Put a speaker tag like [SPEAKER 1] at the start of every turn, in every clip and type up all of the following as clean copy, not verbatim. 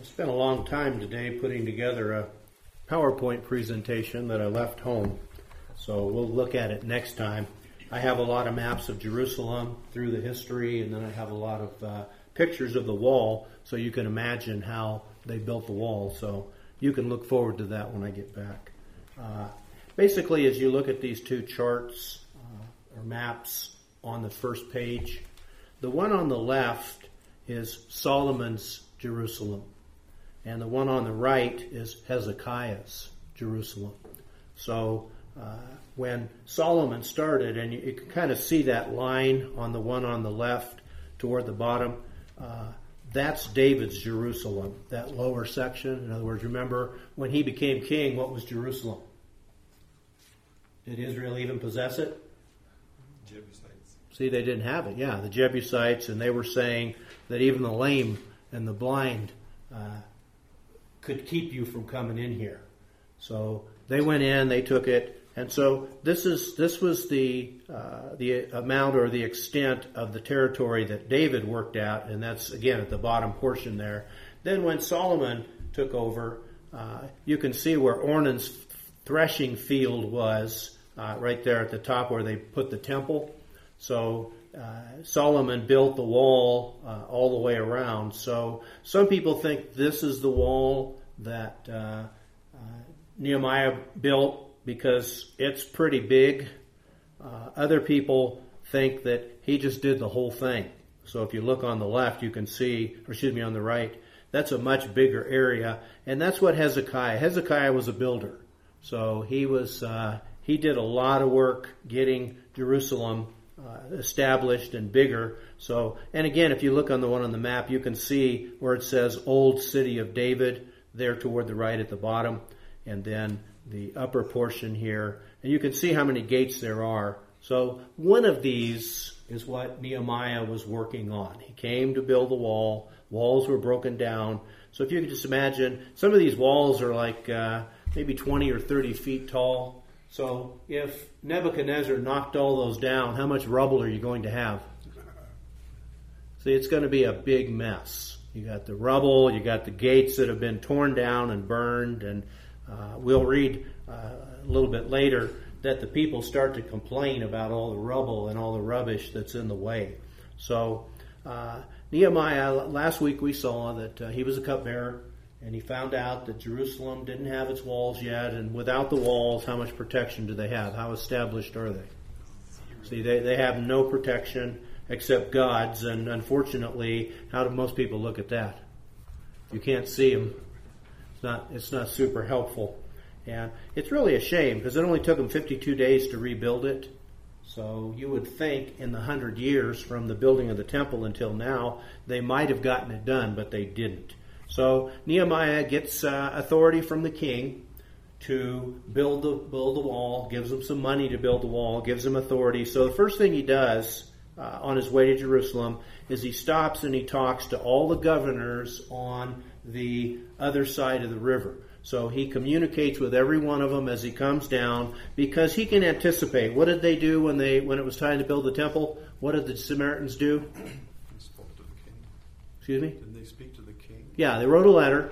[SPEAKER 1] spent a long time today putting together a PowerPoint presentation that I left home, so we'll look at it next time. I have a lot of maps of Jerusalem through the history, and then I have a lot of pictures of the wall, so you can imagine how they built the wall. So you can look forward to that when I get back. Basically, as you look at these two charts or maps on the first page, the one on the left is Solomon's Jerusalem, and the one on the right is Hezekiah's Jerusalem. So when Solomon started, and you can kind of see that line on the one on the left toward the bottom, that's David's Jerusalem, that lower section. In other words, remember, when he became king, what was Jerusalem? Did Israel even possess it?
[SPEAKER 2] Jebusites.
[SPEAKER 1] See, they didn't have it. Yeah, the Jebusites, and they were saying that even the lame and the blind could keep you from coming in here. So they went in, they took it, and so this was the amount or the extent of the territory that David worked out, and that's again at the bottom portion there. Then when Solomon took over, you can see where Ornan's threshing field was, right there at the top where they put the temple. So Solomon built the wall all the way around. So some people think this is the wall that Nehemiah built because it's pretty big. Other people think that he just did the whole thing. So if you look on the left, you can see, on the right, that's a much bigger area. And that's what Hezekiah was a builder. So he did a lot of work getting Jerusalem established and bigger. So, and again, if you look on the one on the map, you can see where it says Old City of David there toward the right at the bottom, and then the upper portion here. And you can see how many gates there are. So one of these is what Nehemiah was working on. He came to build the wall. Walls were broken down. So if you could just imagine, some of these walls are like maybe 20 or 30 feet tall. So if Nebuchadnezzar knocked all those down, how much rubble are you going to have? See, it's going to be a big mess. You got the rubble, you got the gates that have been torn down and burned, and we'll read a little bit later that the people start to complain about all the rubble and all the rubbish that's in the way. So Nehemiah, last week we saw that he was a cupbearer, and he found out that Jerusalem didn't have its walls yet, and without the walls, how much protection do they have? How established are they? See, they have no protection except God's, and unfortunately, how do most people look at that? You can't see them. It's not super helpful. And it's really a shame, because it only took them 52 days to rebuild it. So you would think in the 100 years from the building of the temple until now, they might have gotten it done, but they didn't. So Nehemiah gets authority from the king to build the wall, gives him some money to build the wall, gives him authority. So the first thing he does on his way to Jerusalem is he stops and he talks to all the governors on the other side of the river. So he communicates with every one of them as he comes down, because he can anticipate. What did they do when it was time to build the temple? What did the Samaritans do?
[SPEAKER 2] They spoke to the king.
[SPEAKER 1] Excuse me?
[SPEAKER 2] Didn't they speak to the king?
[SPEAKER 1] Yeah, they wrote a letter,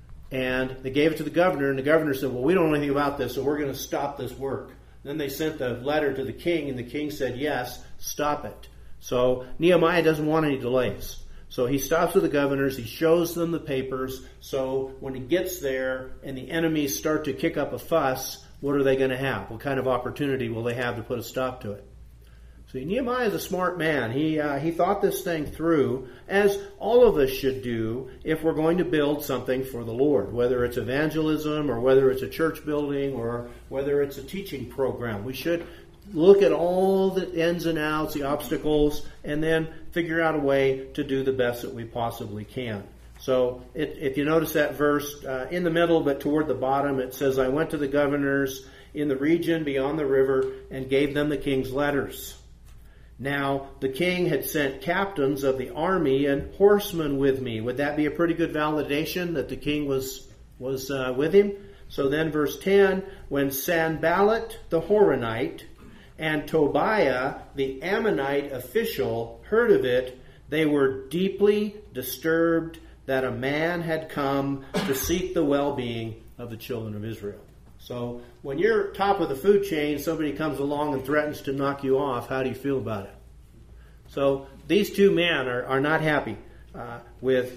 [SPEAKER 1] and they gave it to the governor, and the governor said, well, we don't know anything about this, so we're going to stop this work. Then they sent the letter to the king, and the king said, yes, stop it. So Nehemiah doesn't want any delays. So he stops with the governors, he shows them the papers, so when he gets there and the enemies start to kick up a fuss, what are they going to have? What kind of opportunity will they have to put a stop to it? See, Nehemiah is a smart man. He thought this thing through, as all of us should do if we're going to build something for the Lord, whether it's evangelism or whether it's a church building or whether it's a teaching program. We should look at all the ins and outs, the obstacles, and then figure out a way to do the best that we possibly can. So if you notice that verse in the middle but toward the bottom, it says, I went to the governors in the region beyond the river and gave them the king's letters. Now, the king had sent captains of the army and horsemen with me. Would that be a pretty good validation that the king was with him? So then verse 10, when Sanballat the Horonite and Tobiah the Ammonite official heard of it, they were deeply disturbed. that a man had come to seek the well-being of the children of Israel. So when you're top of the food chain, somebody comes along and threatens to knock you off, how do you feel about it? So these two men are not happy with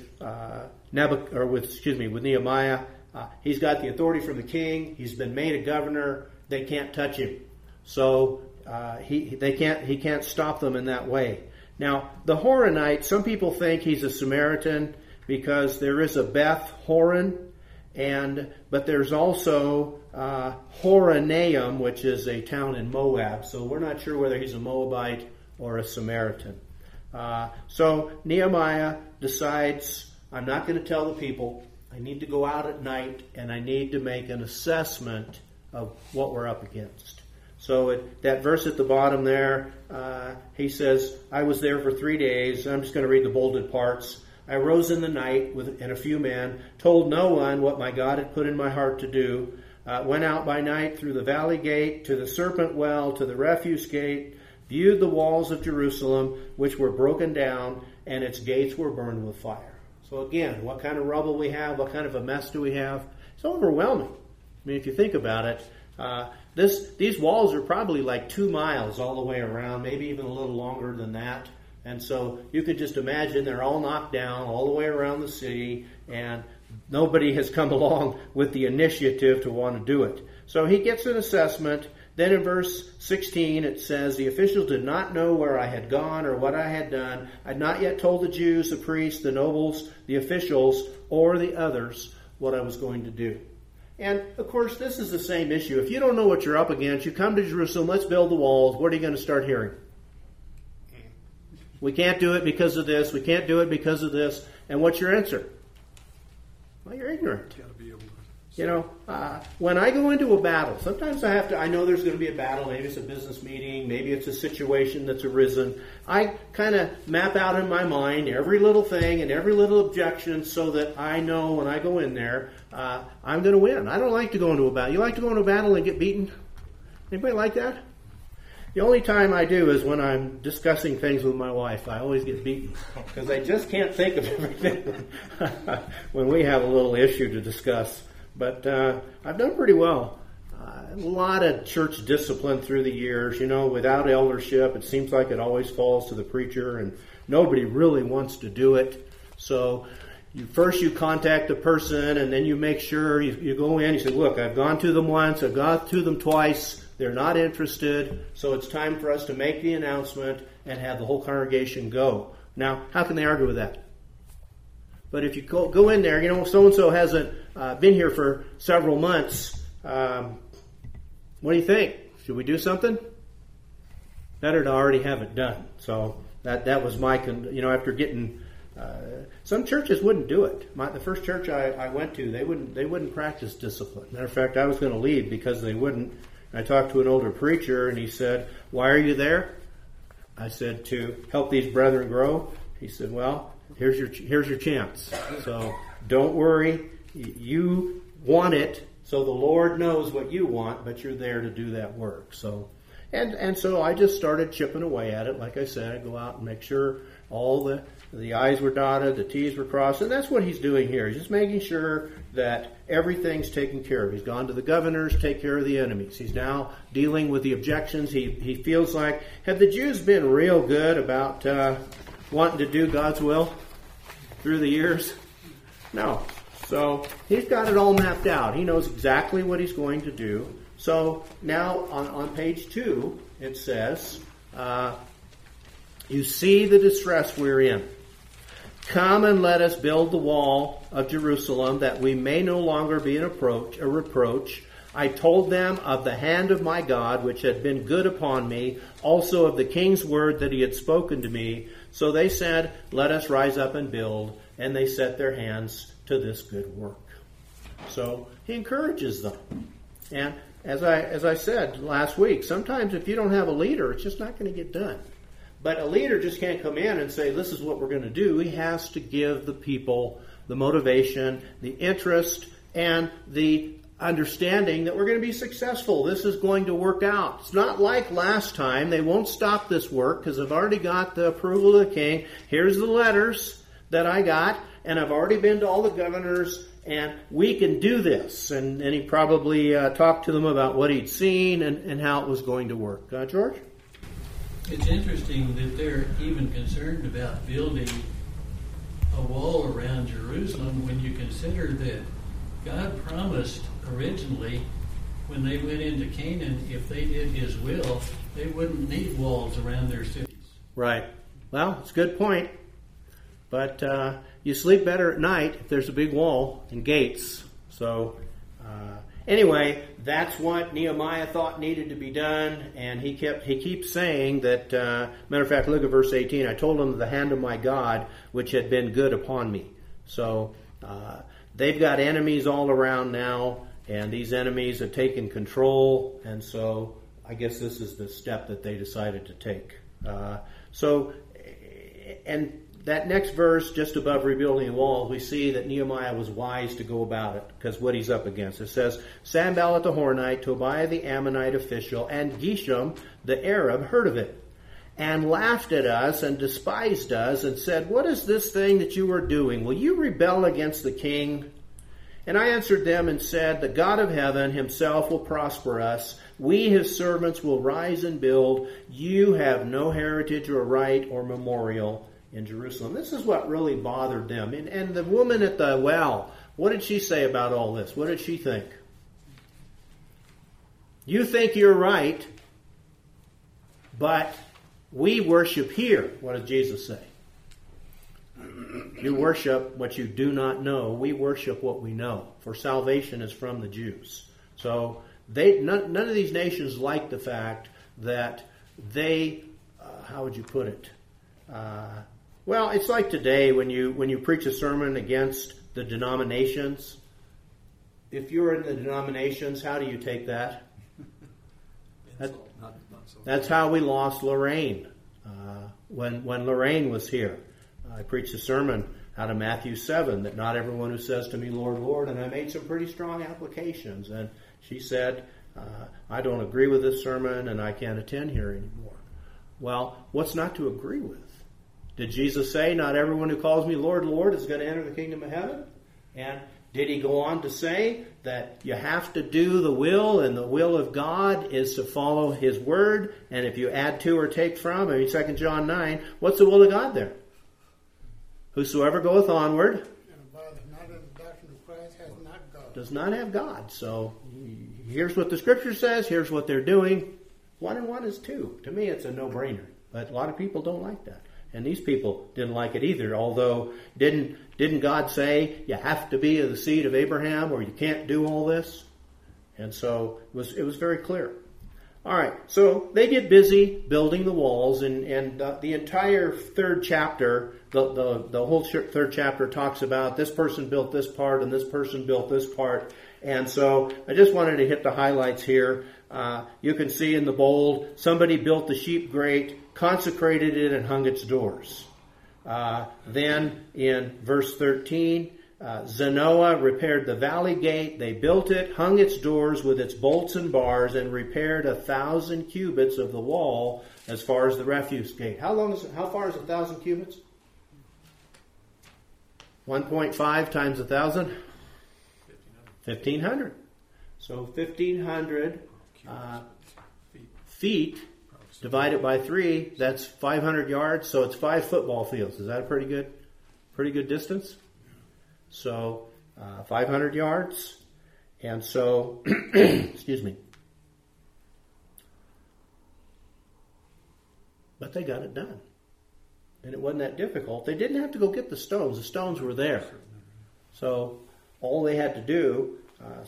[SPEAKER 1] Nehemiah. He's got the authority from the king. He's been made a governor. They can't touch him. So he can't stop them in that way. Now, the Horonite, some people think he's a Samaritan because there is a Beth Horon, but there's also Horonaim, which is a town in Moab. So we're not sure whether he's a Moabite or a Samaritan. So Nehemiah decides, I'm not going to tell the people. I need to go out at night and I need to make an assessment of what we're up against. So that verse at the bottom there, he says, I was there for 3 days. I'm just going to read the bolded parts. I rose in the night and a few men, told no one what my God had put in my heart to do. Went out by night through the valley gate, to the serpent well, to the refuse gate, viewed the walls of Jerusalem, which were broken down, and its gates were burned with fire. So again, what kind of rubble we have, what kind of a mess do we have? It's overwhelming. I mean, if you think about it, these walls are probably like 2 miles all the way around, maybe even a little longer than that. And so you could just imagine they're all knocked down all the way around the city, and nobody has come along with the initiative to want to do it. So he gets an assessment. Then in verse 16 it says, the officials did not know where I had gone or what I had done. I had not yet told the Jews, the priests, the nobles, the officials, or the others what I was going to do. And, of course, this is the same issue. If you don't know what you're up against, you come to Jerusalem, let's build the walls. What are you going to start hearing? We can't do it because of this. We can't do it because of this. And what's your answer? Well, you're ignorant.
[SPEAKER 2] You got to be able to.
[SPEAKER 1] You know, when I go into a battle, sometimes I know there's going to be a battle. Maybe it's a business meeting. Maybe it's a situation that's arisen. I kind of map out in my mind every little thing and every little objection so that I know when I go in there, I'm going to win. I don't like to go into a battle. You like to go into a battle and get beaten? Anybody like that? The only time I do is when I'm discussing things with my wife. I always get beaten because I just can't think of everything when we have a little issue to discuss. But I've done pretty well. A lot of church discipline through the years. You know, without eldership, it seems like it always falls to the preacher, and nobody really wants to do it. So first you contact the person, and then you make sure you go in. You say, look, I've gone to them once. I've gone to them twice. They're not interested. So it's time for us to make the announcement and have the whole congregation go. Now, how can they argue with that? But if you go in there, you know, so-and-so hasn't been here for several months. What do you think? Should we do something? Better to already have it done. So that was my, after getting, some churches wouldn't do it. The first church I went to, they wouldn't practice discipline. Matter of fact, I was going to leave because they wouldn't. I talked to an older preacher, and he said, why are you there? I said, to help these brethren grow. He said, well, here's your chance. So don't worry. You want it, so the Lord knows what you want, but you're there to do that work. So, and so I just started chipping away at it. Like I said, I go out and make sure all the I's were dotted, the T's were crossed, and that's what he's doing here. He's just making sure that everything's taken care of. He's gone to the governors, take care of the enemies. He's now dealing with the objections. He feels like, have the Jews been real good about wanting to do God's will through the years? No. So he's got it all mapped out. He knows exactly what he's going to do. So now on page 2, it says, you see the distress we're in. Come and let us build the wall of Jerusalem, that we may no longer be a reproach. I told them of the hand of my God, which had been good upon me, also of the king's word that he had spoken to me. So they said, let us rise up and build. And they set their hands to this good work. So he encourages them. And as I said last week, sometimes if you don't have a leader, it's just not going to get done. But a leader just can't come in and say, this is what we're going to do. He has to give the people the motivation, the interest, and the understanding that we're going to be successful. This is going to work out. It's not like last time. They won't stop this work because I've already got the approval of the king. Here's the letters that I got. and I've already been to all the governors, and we can do this. And he probably talked to them about what he'd seen and how it was going to work. George?
[SPEAKER 3] It's interesting that they're even concerned about building a wall around Jerusalem when you consider that God promised originally when they went into Canaan, if they did His will, they wouldn't need walls around their cities.
[SPEAKER 1] Right. Well, it's a good point. But you sleep better at night if there's a big wall and gates. So anyway, that's what Nehemiah thought needed to be done, and he keeps saying that. Matter of fact, look at verse 18. I told him the hand of my God, which had been good upon me. So they've got enemies all around now, and these enemies have taken control, and so I guess this is the step that they decided to take. And that next verse, just above rebuilding the wall, we see that Nehemiah was wise to go about it, because what he's up against. It says, Sanballat the Horonite, Tobiah the Ammonite official, and Geshem the Arab heard of it, and laughed at us and despised us, and said, what is this thing that you are doing? Will you rebel against the king? And I answered them and said, the God of heaven himself will prosper us. We, his servants, will rise and build. You have no heritage or right or memorial in Jerusalem. This is what really bothered them. And the woman at the well, what did she say about all this? What did she think? You think you're right, but we worship here. What does Jesus say? You worship what you do not know. We worship what we know. For salvation is from the Jews. So none of these nations like the fact that they, how would you put it? Well, it's like today when you preach a sermon against the denominations. If you're in the denominations, how do you take that? That's how we lost Lorraine. When Lorraine was here, I preached a sermon out of Matthew 7 that not everyone who says to me, Lord, Lord, and I made some pretty strong applications. And she said, I don't agree with this sermon and I can't attend here anymore. Well, what's not to agree with? Did Jesus say, not everyone who calls me Lord, Lord is going to enter the kingdom of heaven? And did he go on to say that you have to do the will, and the will of God is to follow his word, and if you add to or take from, 2 John 9, what's the will of God there? Whosoever goeth onward does not have God. So here's what the scripture says, here's what they're doing. 1 and 1 is 2. To me, it's a no-brainer. But a lot of people don't like that. And these people didn't like it either, although didn't God say you have to be of the seed of Abraham or you can't do all this? And so it was very clear. All right, so they get busy building the walls, and the entire third chapter, the whole third chapter talks about this person built this part and this person built this part. And so I just wanted to hit the highlights here. You can see in the bold, somebody built the sheep grate, consecrated it, and hung its doors. Then in verse 13, Zanoah repaired the valley gate. They built it, hung its doors with its bolts and bars, and repaired 1,000 cubits of the wall as far as the refuse gate. How far is 1,000 cubits? 1.5 times 1,000? 1,500. So 1,500 feet divided by 3, that's 500 yards. So it's 5 football fields. Is that a pretty good distance? So 500 yards. And so, excuse me. But they got it done. And it wasn't that difficult. They didn't have to go get the stones. The stones were there. So all they had to do,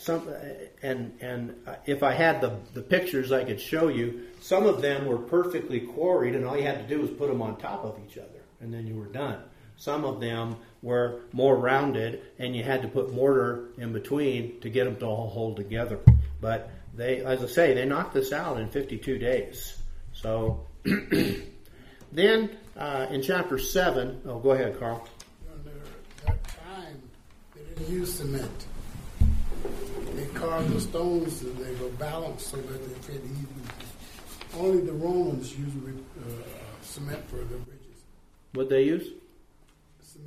[SPEAKER 1] if I had the pictures I could show you, some of them were perfectly quarried, and all you had to do was put them on top of each other, and then you were done. Some of them were more rounded, and you had to put mortar in between to get them to all hold together. But they, as I say, they knocked this out in 52 days. So then in chapter 7, go ahead, Carl.
[SPEAKER 4] Under that time, they didn't use cement. They carved the stones and they were balanced so that they fit even. Only the Romans used cement for the bridges.
[SPEAKER 1] What'd they use?
[SPEAKER 4] Cement.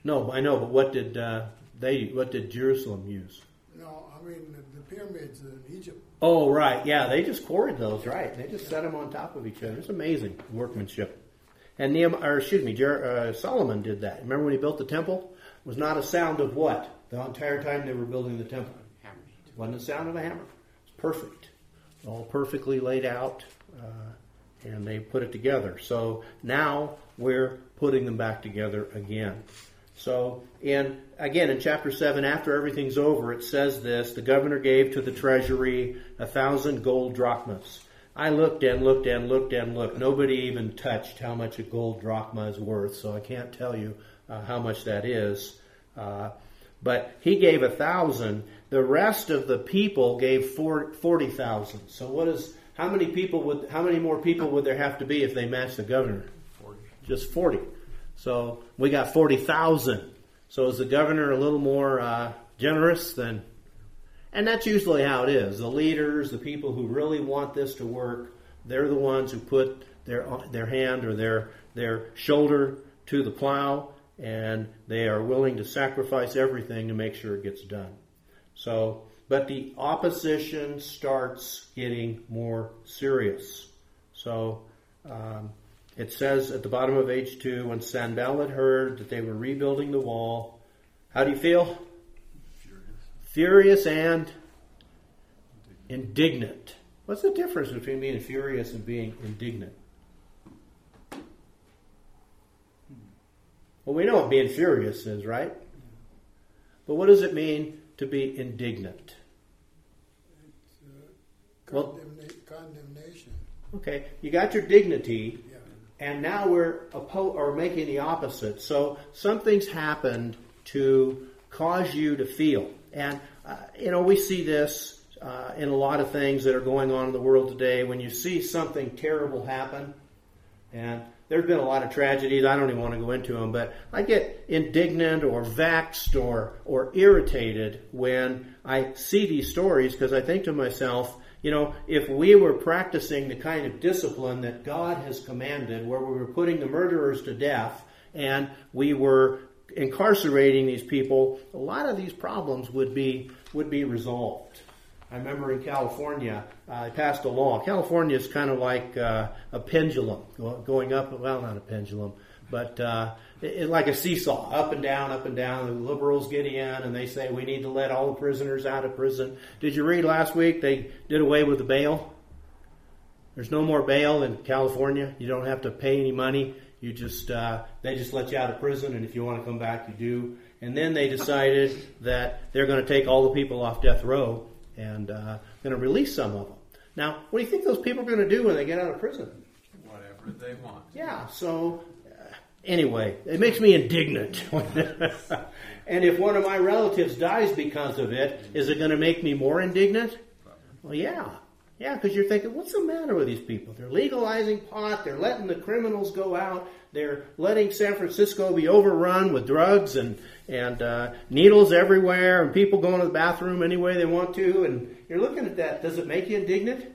[SPEAKER 1] No, I know, but what did Jerusalem use?
[SPEAKER 4] No, I mean the pyramids in Egypt.
[SPEAKER 1] Oh, right. Yeah, they just quarried those, right? They just set them on top of each other. It's amazing workmanship. And Solomon did that. Remember when he built the temple? It was not a sound of what? The entire time they were building the temple. It wasn't the sound of a hammer. It's perfect. All perfectly laid out, and they put it together. So now we're putting them back together again. So, in chapter 7, after everything's over, it says this: the governor gave to the treasury 1,000 gold drachmas. I looked and looked and looked and looked. Nobody even touched how much a gold drachma is worth, so I can't tell you how much that is. But he gave 1,000. The rest of the people gave 40,000. So how many more people would there have to be if they matched the governor?
[SPEAKER 2] 40.
[SPEAKER 1] Just 40. So we got 40,000. So is the governor a little more generous than? And that's usually how it is. The leaders, the people who really want this to work, they're the ones who put their hand or their shoulder to the plow, and they are willing to sacrifice everything to make sure it gets done. So, but the opposition starts getting more serious. So, it says at the bottom of H2, when Sanballat heard that they were rebuilding the wall, how do you feel? Furious and indignant. What's the difference between being furious and being indignant? Well, we know what being furious is, right? But what does it mean to be indignant?
[SPEAKER 4] It's condemnation.
[SPEAKER 1] Okay, you got your dignity,
[SPEAKER 4] Yeah.
[SPEAKER 1] and now we're making the opposite. So something's happened to cause you to feel. And, we see this in a lot of things that are going on in the world today. When you see something terrible happen, and there's been a lot of tragedies, I don't even want to go into them, but I get indignant or vexed or irritated when I see these stories, because I think to myself, if we were practicing the kind of discipline that God has commanded, where we were putting the murderers to death and we were incarcerating these people, a lot of these problems would be resolved. I remember in California, I passed a law. California is kind of like a pendulum going up. Well, not a pendulum, but it's like a seesaw, up and down, up and down. The liberals get in and they say we need to let all the prisoners out of prison. Did you read last week they did away with the bail? There's no more bail in California. You don't have to pay any money. You just they just let you out of prison, and if you want to come back, you do. And then they decided that they're going to take all the people off death row and going to release some of them. Now, what do you think those people are going to do when they get out of prison?
[SPEAKER 2] Whatever they want.
[SPEAKER 1] Yeah, so anyway, it makes me indignant. And if one of my relatives dies because of it, is it going to make me more indignant? Well, yeah. Yeah, because you're thinking, what's the matter with these people? They're legalizing pot. They're letting the criminals go out. They're letting San Francisco be overrun with drugs and needles everywhere and people going to the bathroom any way they want to. And you're looking at that. Does it make you indignant?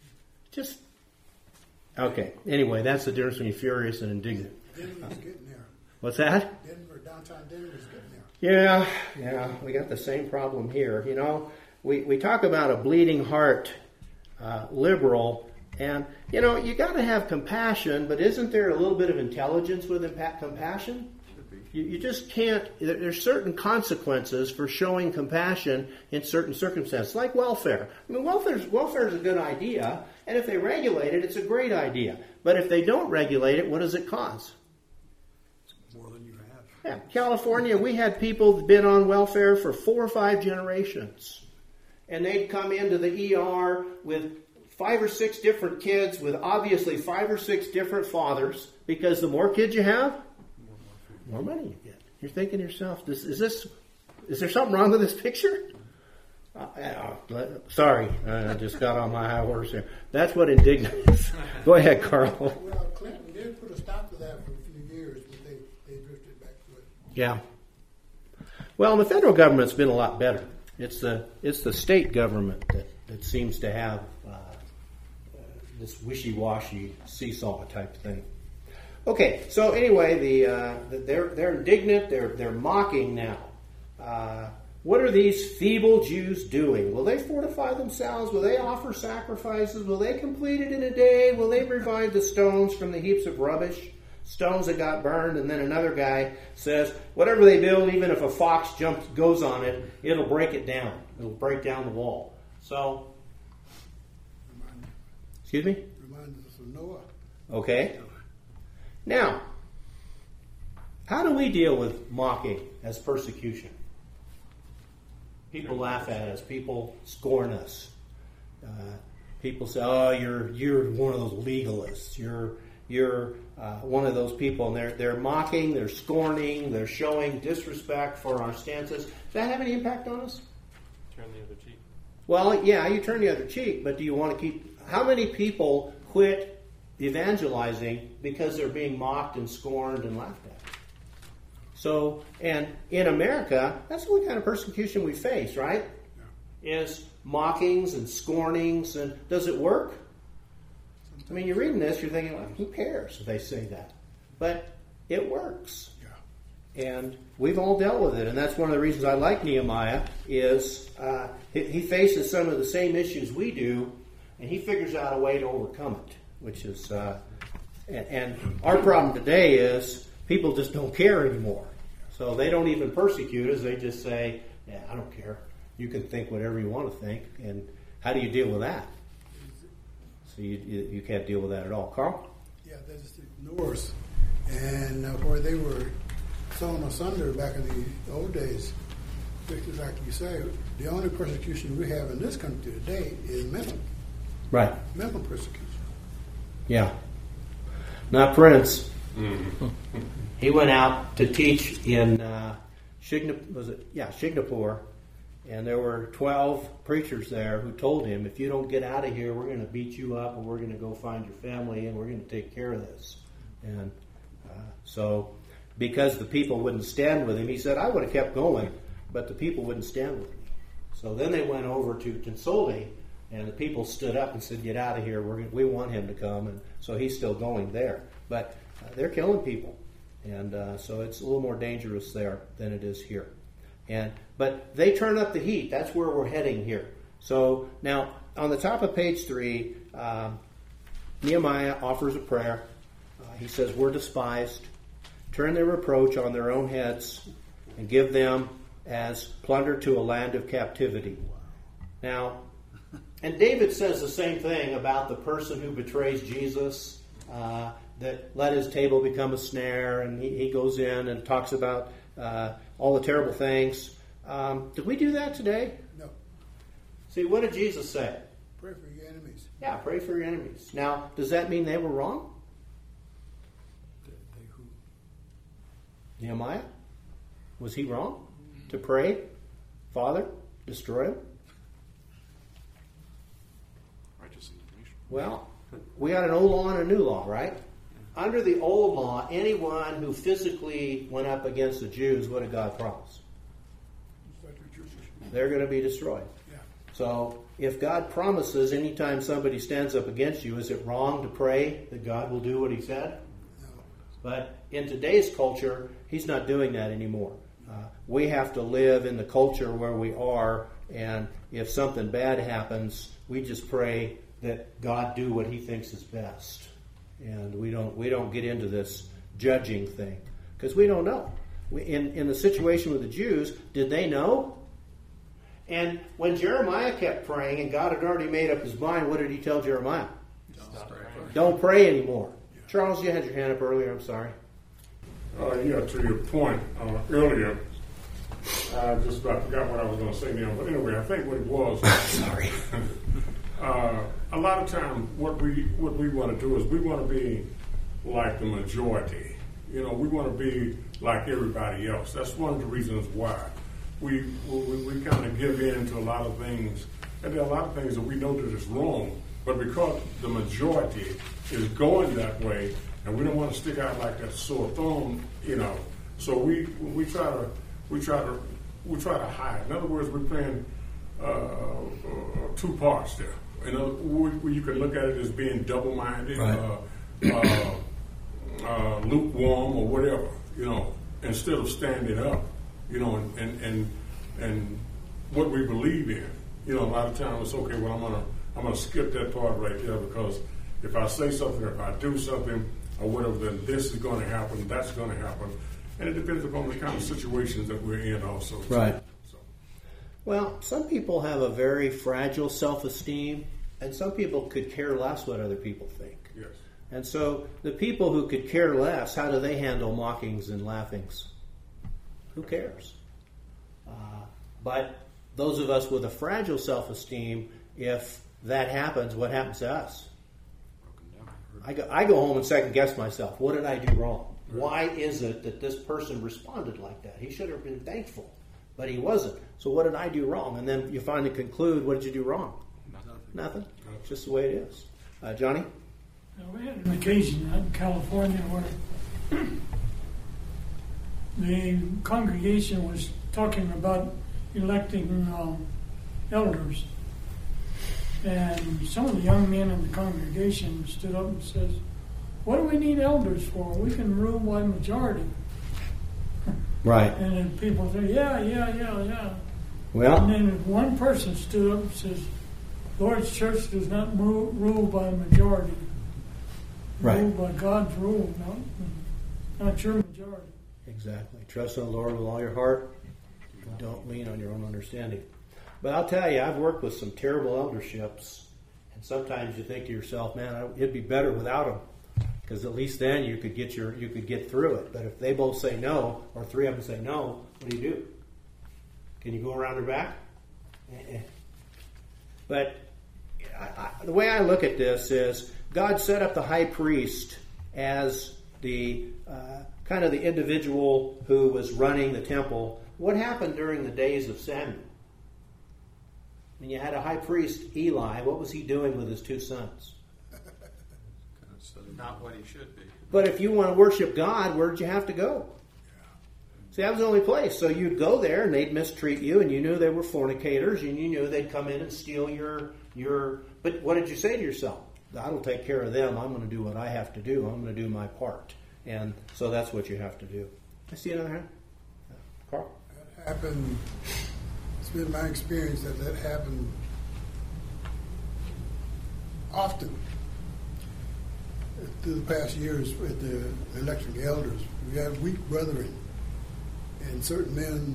[SPEAKER 1] Okay. Anyway, that's the difference between furious and indignant.
[SPEAKER 4] Denver's getting there.
[SPEAKER 1] What's that?
[SPEAKER 4] Downtown Denver's getting there.
[SPEAKER 1] Yeah. We got the same problem here. We talk about a bleeding heart liberal, and you got to have compassion, but isn't there a little bit of intelligence with compassion? You just can't. There's certain consequences for showing compassion in certain circumstances, like welfare. I mean, welfare is a good idea, and if they regulate it, it's a great idea. But if they don't regulate it, what does it cause?
[SPEAKER 2] More than you have.
[SPEAKER 1] Yeah, California, we had people who'd been on welfare for 4 or 5 generations. And they'd come into the ER with 5 or 6 different kids with obviously 5 or 6 different fathers, because the more kids you have, more money you get. You're thinking to yourself, is there something wrong with this picture? Sorry, I just got on my high horse here. That's what indignant is. Go ahead, Carl.
[SPEAKER 4] Well, Clinton did put a stop to that for a few years, but they drifted back to it.
[SPEAKER 1] Yeah. Well, the federal government's been a lot better. It's the state government that seems to have this wishy-washy seesaw type thing. Okay, so anyway, they're indignant. They're mocking now. What are these feeble Jews doing? Will they fortify themselves? Will they offer sacrifices? Will they complete it in a day? Will they revive the stones from the heaps of rubbish? Stones that got burned. And then another guy says, whatever they build, even if a fox goes on it, it'll break it down. It'll break down the wall. So, excuse me?
[SPEAKER 4] Reminds us of Noah.
[SPEAKER 1] Okay. Now, how do we deal with mocking as persecution? People laugh at us. People scorn us. People say, "Oh, you're one of those legalists. You're one of those people." And they're mocking, they're scorning, they're showing disrespect for our stances. Does that have any impact on us?
[SPEAKER 5] Turn the other cheek.
[SPEAKER 1] Well, yeah, you turn the other cheek, but do you want to keep? How many people quit evangelizing because they're being mocked and scorned and laughed at? So, and in America, that's the only kind of persecution we face, right? Yeah. Is mockings and scornings, and does it work? I mean, you're reading this, you're thinking, well, who cares if they say that? But it works. Yeah. And we've all dealt with it, and that's one of the reasons I like Nehemiah, is he faces some of the same issues we do, and he figures out a way to overcome it, which is, and our problem today is people just don't care anymore. So they don't even persecute us. They just say, yeah, I don't care. You can think whatever you want to think. And how do you deal with that? So you can't deal with that at all. Carl?
[SPEAKER 4] Yeah, they just ignore us. And where they were sewn asunder back in the old days, just like you say, the only persecution we have in this country today is mental. Right. Mental persecution.
[SPEAKER 1] Yeah. Not Prince. Mm-hmm. He went out to teach in Shignapur, and there were 12 preachers there who told him, if you don't get out of here, we're going to beat you up, and we're going to go find your family, and we're going to take care of this. And so, because the people wouldn't stand with him, he said, I would have kept going, but the people wouldn't stand with me. So then they went over to Consoli, and the people stood up and said, get out of here, we want him to come, and so he's still going there. But they're killing people. And so it's a little more dangerous there than it is here. But they turn up the heat. That's where we're heading here. So now, on the top of page 3, Nehemiah offers a prayer. He says, we're despised. Turn their reproach on their own heads and give them as plunder to a land of captivity. Now, and David says the same thing about the person who betrays Jesus, that let his table become a snare, and he goes in and talks about all the terrible things. Did we do that today?
[SPEAKER 4] No.
[SPEAKER 1] See, what did Jesus say?
[SPEAKER 4] Pray for your enemies.
[SPEAKER 1] Yeah, pray for your enemies. Now, does that mean they were wrong?
[SPEAKER 4] They who?
[SPEAKER 1] Nehemiah? Was he wrong to pray, Father, destroy him?
[SPEAKER 5] Righteous indignation.
[SPEAKER 1] Well, we got an old law and a new law, right? Under the old law, anyone who physically went up against the Jews, what did God promise? They're going to be destroyed.
[SPEAKER 4] Yeah.
[SPEAKER 1] So if God promises anytime somebody stands up against you, is it wrong to pray that God will do what he said?
[SPEAKER 4] No.
[SPEAKER 1] But in today's culture, he's not doing that anymore. We have to live in the culture where we are, and if something bad happens, we just pray that God do what he thinks is best. And we don't get into this judging thing because we don't know. In the situation with the Jews, did they know? And when Jeremiah kept praying and God had already made up his mind, what did he tell Jeremiah? Don't pray anymore. Yeah. Charles, you had your hand up earlier. I'm sorry.
[SPEAKER 6] Yeah, to your point earlier, I just about forgot what I was going to say now. But anyway, I think what it was.
[SPEAKER 1] Sorry.
[SPEAKER 6] A lot of times, what we want to do is we want to be like the majority. You know, we want to be like everybody else. That's one of the reasons why we kind of give in to a lot of things. And there are a lot of things that we know that is wrong, but because the majority is going that way, and we don't want to stick out like that sore thumb, you know. So we try to hide. In other words, we're playing two parts there. You know, you can look at it as being double-minded.
[SPEAKER 1] Right.
[SPEAKER 6] lukewarm or whatever, instead of standing up, and what we believe in. A lot of times it's okay. Well, I'm gonna skip that part right there, because if I say something, if I do something or whatever, then this is going to happen, that's going to happen, and it depends upon the kind of situations that we're in also.
[SPEAKER 1] Right.
[SPEAKER 6] So.
[SPEAKER 1] Well, some people have a very fragile self-esteem, and some people could care less what other people think.
[SPEAKER 6] Yes.
[SPEAKER 1] And so the people who could care less, how do they handle mockings and laughings? Who cares? But those of us with a fragile self-esteem, if that happens, what happens to us? I go home and second guess myself. What did I do wrong? Why is it that this person responded like that? He should have been thankful, but he wasn't. So what did I do wrong? And then you finally conclude, what did you do wrong? Nothing. It's just the way it is. Johnny?
[SPEAKER 7] We had an occasion out in California where the congregation was talking about electing elders. And some of the young men in the congregation stood up and says, what do we need elders for? We can rule by majority.
[SPEAKER 1] Right.
[SPEAKER 7] And then people say, yeah.
[SPEAKER 1] Well,
[SPEAKER 7] And then one person stood up and says, Lord's church does not rule by majority.
[SPEAKER 1] Right.
[SPEAKER 7] Rule by God's rule, not your majority.
[SPEAKER 1] exactly. Trust in the Lord with all your heart. And don't lean on your own understanding. But I'll tell you, I've worked with some terrible elderships, and sometimes you think to yourself, man, it'd be better without them, because at least then you could get through it. But if they both say no, or three of them say no, what do? Can you go around their back? But the way I look at this is, God set up the high priest as the kind of the individual who was running the temple. What happened during the days of Samuel? When you had a high priest, Eli, what was he doing with his two sons?
[SPEAKER 2] Not what he should be.
[SPEAKER 1] But if you want to worship God, where'd you have to go? See, that was the only place. So you'd go there, and they'd mistreat you, and you knew they were fornicators, and you knew they'd come in and steal your... But what did you say to yourself? God will take care of them. I'm going to do what I have to do. I'm going to do my part. And so that's what you have to do. I see another hand. Carl?
[SPEAKER 4] That happened... It's been my experience that happened often through the past years with the election of elders. We had weak brethren, and certain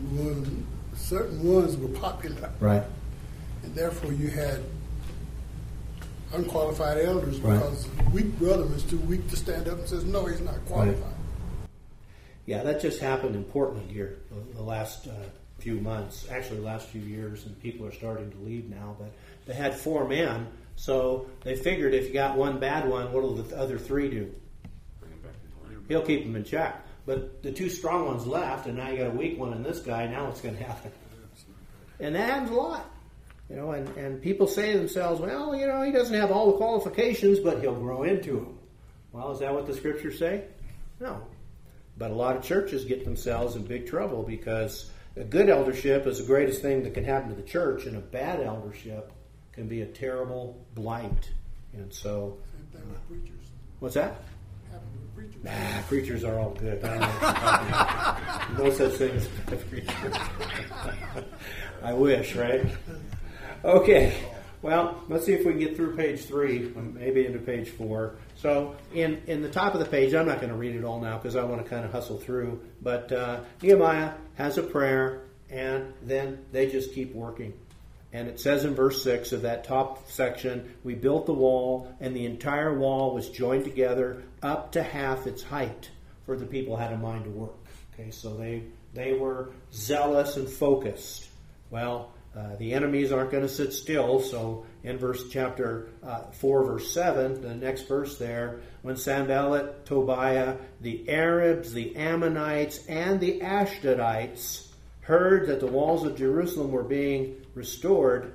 [SPEAKER 4] ones were popular.
[SPEAKER 1] Right.
[SPEAKER 4] And therefore you had unqualified elders
[SPEAKER 1] Right.
[SPEAKER 4] because weak brethren is too weak to stand up and says, no, he's not qualified.
[SPEAKER 1] Right. Yeah, that just happened in Portland here the last few months, actually the last few years, and people are starting to leave now. But they had 4 men, so they figured if you got one bad one, what will the other 3 do?
[SPEAKER 5] Bring him back into line.
[SPEAKER 1] He'll keep them in check. But the 2 strong ones left, and now you got a weak one in this guy. Now what's going to happen? And that happens a lot. And people say to themselves, well, he doesn't have all the qualifications, but he'll grow into them. Well, is that what the scriptures say? No. But a lot of churches get themselves in big trouble because a good eldership is the greatest thing that can happen to the church, and a bad eldership can be a terrible blight. And so...
[SPEAKER 4] Same thing with preachers.
[SPEAKER 1] What's that?
[SPEAKER 4] Happened with preachers.
[SPEAKER 1] Preachers are all good. No such thing as a preacher. I wish, right? Okay. Well, let's see if we can get through page 3, maybe into page 4. So in the top of the page, I'm not going to read it all now because I want to kind of hustle through. But Nehemiah has a prayer, and then they just keep working. And it says in verse 6 of that top section, we built the wall, and the entire wall was joined together up to half its height, for the people had a mind to work. Okay, so they were zealous and focused. Well, the enemies aren't going to sit still, so in chapter 4, verse 7, the next verse there, when Sanballat, Tobiah, the Arabs, the Ammonites, and the Ashdodites heard that the walls of Jerusalem were being restored,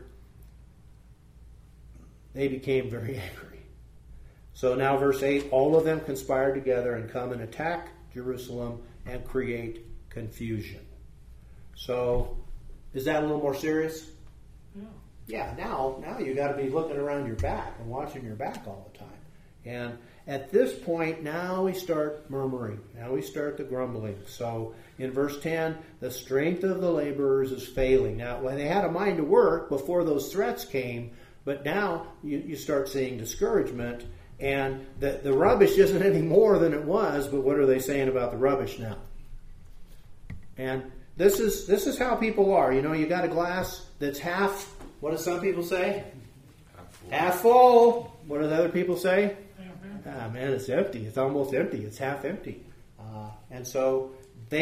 [SPEAKER 1] they became very angry. So now verse 8, all of them conspired together and come and attack Jerusalem and create confusion. So, is that a little more serious?
[SPEAKER 7] Yeah.
[SPEAKER 1] Yeah, now you got to be looking around your back and watching your back all the time. At this point, now we start murmuring. Now we start the grumbling. So in verse 10, the strength of the laborers is failing. Now, when they had a mind to work before those threats came, but now you start seeing discouragement, and the rubbish isn't any more than it was, but what are they saying about the rubbish now? And this is how people are. You know, you got a glass that's half, what do some people say? Half full. What do the other people say? Ah, man, it's empty. It's almost empty. It's half empty. And so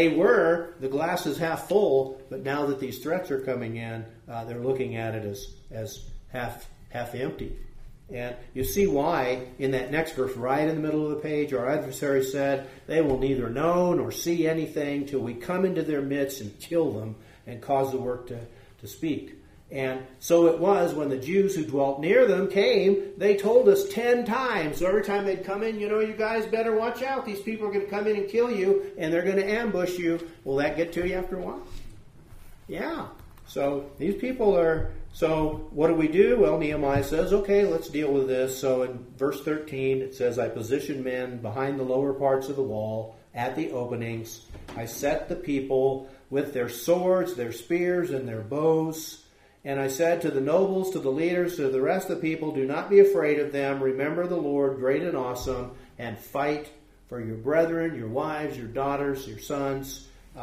[SPEAKER 1] the glass is half full, but now that these threats are coming in, they're looking at it as half empty. And you see why in that next verse, right in the middle of the page, our adversary said, they will neither know nor see anything till we come into their midst and kill them and cause the work to speak. And so it was when the Jews who dwelt near them came, they told us 10 times. So every time they'd come in, you guys better watch out. These people are going to come in and kill you, and they're going to ambush you. Will that get to you after a while? Yeah. So these people are... So what do? Well, Nehemiah says, okay, let's deal with this. So in verse 13, it says, I positioned men behind the lower parts of the wall at the openings. I set the people with their swords, their spears, and their bows. And I said to the nobles, to the leaders, to the rest of the people, do not be afraid of them. Remember the Lord, great and awesome, and fight for your brethren, your wives, your daughters, your sons.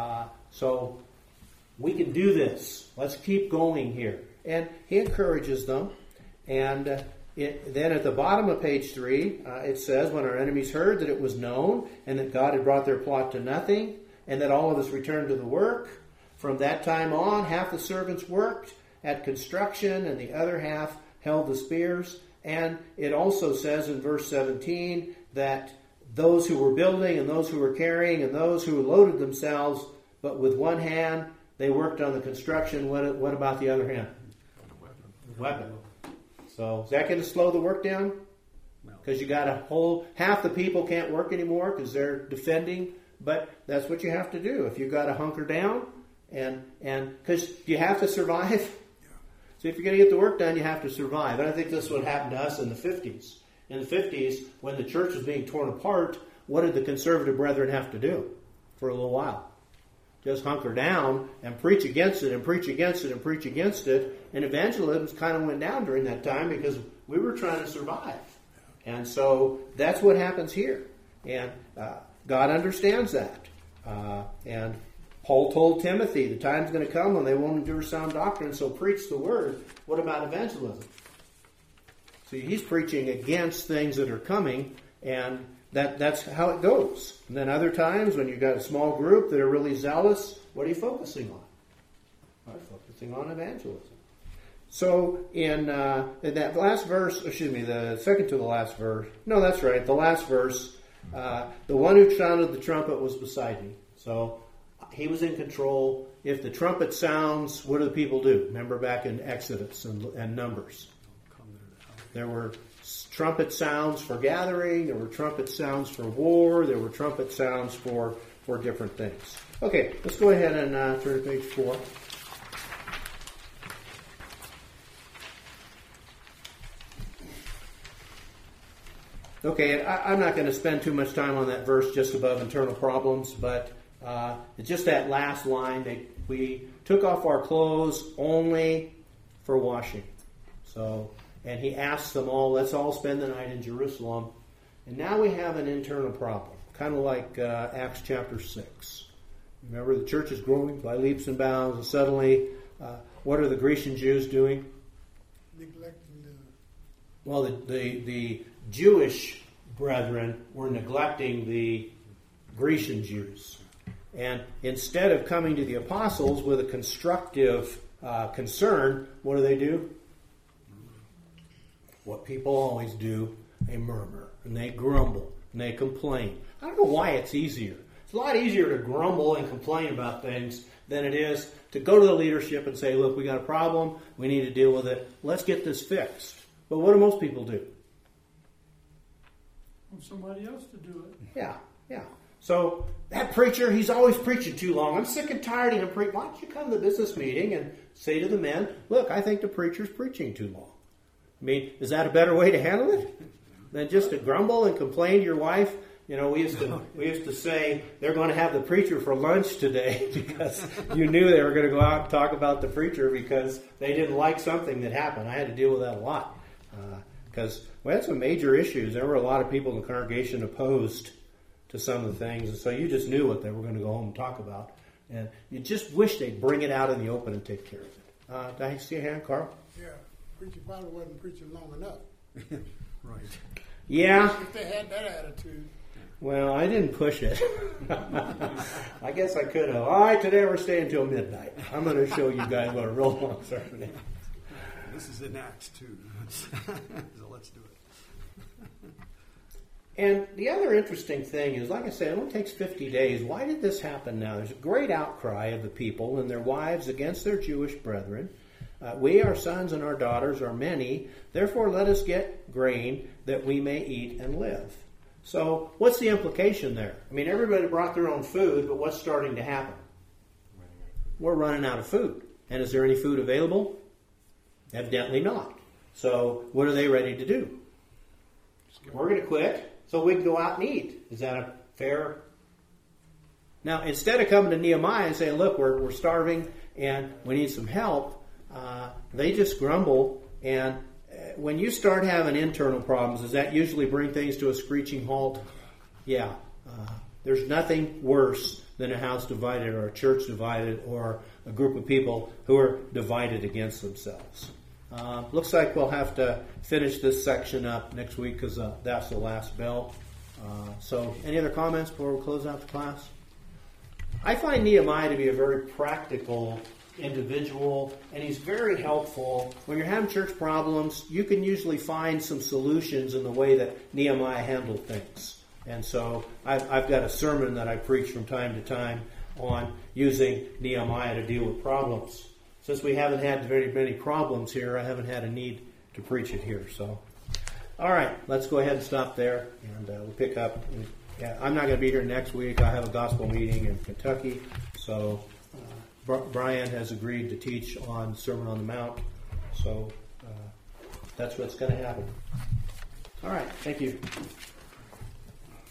[SPEAKER 1] So we can do this. Let's keep going here. And he encourages them. And then at the bottom of page 3, it says, when our enemies heard that it was known and that God had brought their plot to nothing and that all of us returned to the work, from that time on, half the servants worked at construction and the other half held the spears. And it also says in verse 17 that those who were building and those who were carrying and those who loaded themselves, but with one hand, they worked on the construction. What about the other hand? Weapon. So is that going to slow the work down? Because you got a whole half the people can't work anymore because they're defending. But that's what you have to do if you've got to hunker down, and because you have to survive. So if you're going to get the work done, you have to survive. And I think this is what happened to us in the 50s. In the 50s, when the church was being torn apart, what did the conservative brethren have to do for a little while? Just hunker down and preach against it and preach against it and preach against it. And evangelism kind of went down during that time because we were trying to survive. And so that's what happens here. And God understands that. And Paul told Timothy, the time's going to come when they won't endure sound doctrine, so preach the word. What about evangelism? See, he's preaching against things that are coming, and that's how it goes. And then other times, when you've got a small group that are really zealous, what are you focusing on? I'm focusing on evangelism. So in that last verse, the second to the last verse, no, that's right, the last verse, the one who sounded the trumpet was beside me. So he was in control. If the trumpet sounds, what do the people do? Remember back in Exodus and Numbers. There were trumpet sounds for gathering. There were trumpet sounds for war. There were trumpet sounds for different things. Okay, let's go ahead and turn to page 4. Okay, I'm not going to spend too much time on that verse just above internal problems, but just that last line, we took off our clothes only for washing. So, and he asked them all, let's all spend the night in Jerusalem. And now we have an internal problem, kind of like Acts chapter 6. Remember, the church is growing by leaps and bounds, and suddenly, what are the Grecian Jews doing?
[SPEAKER 4] Neglecting
[SPEAKER 1] Well, the Jewish brethren were neglecting the Grecian Jews. And instead of coming to the apostles with a constructive concern, what do? What people always do, they murmur, and they grumble, and they complain. I don't know why it's easier. It's a lot easier to grumble and complain about things than it is to go to the leadership and say, look, we got a problem, we need to deal with it, let's get this fixed. But what do most people do?
[SPEAKER 7] Want somebody else to do it.
[SPEAKER 1] Yeah. So that preacher, he's always preaching too long. I'm sick and tired of him preaching. Why don't you come to the business meeting and say to the men, look, I think the preacher's preaching too long. I mean, is that a better way to handle it? than just to grumble and complain to your wife. You know, we used to say they're going to have the preacher for lunch today because you knew they were going to go out and talk about the preacher because they didn't like something that happened. I had to deal with that a lot because we had some major issues. There were a lot of people in the congregation opposed to some of the things, and so you just knew what they were going to go home and talk about. And you just wish they'd bring it out in the open and take care of it. Did I see a hand, Carl?
[SPEAKER 4] Yeah, preacher probably wasn't preaching long enough.
[SPEAKER 2] Right.
[SPEAKER 1] Yeah.
[SPEAKER 4] If they had that attitude.
[SPEAKER 1] Well, I didn't push it. I guess I could have. All right, today we're staying until midnight. I'm going to show you guys what a real long sermon is.
[SPEAKER 2] This is in Acts too. So let's do it.
[SPEAKER 1] And the other interesting thing is, like I said, it only takes 50 days. Why did this happen now? There's a great outcry of the people and their wives against their Jewish brethren. We, our sons and our daughters, are many. Therefore, let us get grain that we may eat and live. So, what's the implication there? I mean, everybody brought their own food, but what's starting to happen? We're running out of food. And is there any food available? Evidently not. So, what are they ready to do? We're going to quit so we can go out and eat. Is that a fair? Now, instead of coming to Nehemiah and saying, look, we're starving and we need some help, they just grumble. And when you start having internal problems, does that usually bring things to a screeching halt? Yeah. There's nothing worse than a house divided or a church divided or a group of people who are divided against themselves. Looks like we'll have to finish this section up next week because that's the last bell. So any other comments before we close out the class? I find Nehemiah to be a very practical individual, and he's very helpful. When you're having church problems, you can usually find some solutions in the way that Nehemiah handled things. And so I've got a sermon that I preach from time to time on using Nehemiah to deal with problems. Since we haven't had very many problems here, I haven't had a need to preach it here. So, all right, let's go ahead and stop there, and we'll pick up. Yeah, I'm not going to be here next week. I have a gospel meeting in Kentucky, so Brian has agreed to teach on Sermon on the Mount, so that's what's going to happen. All right, thank you.